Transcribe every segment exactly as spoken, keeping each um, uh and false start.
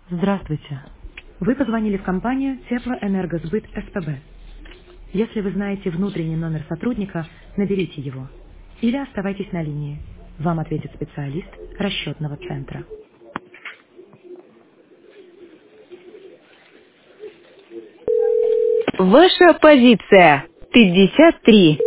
Здравствуйте. Вы позвонили в компанию Теплоэнергосбыт СПБ. Если вы знаете внутренний номер сотрудника, наберите его. Или оставайтесь на линии. Вам ответит специалист расчетного центра. Ваша позиция пятьдесят три.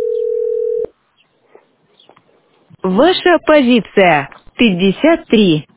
Ваша позиция пятьдесят три.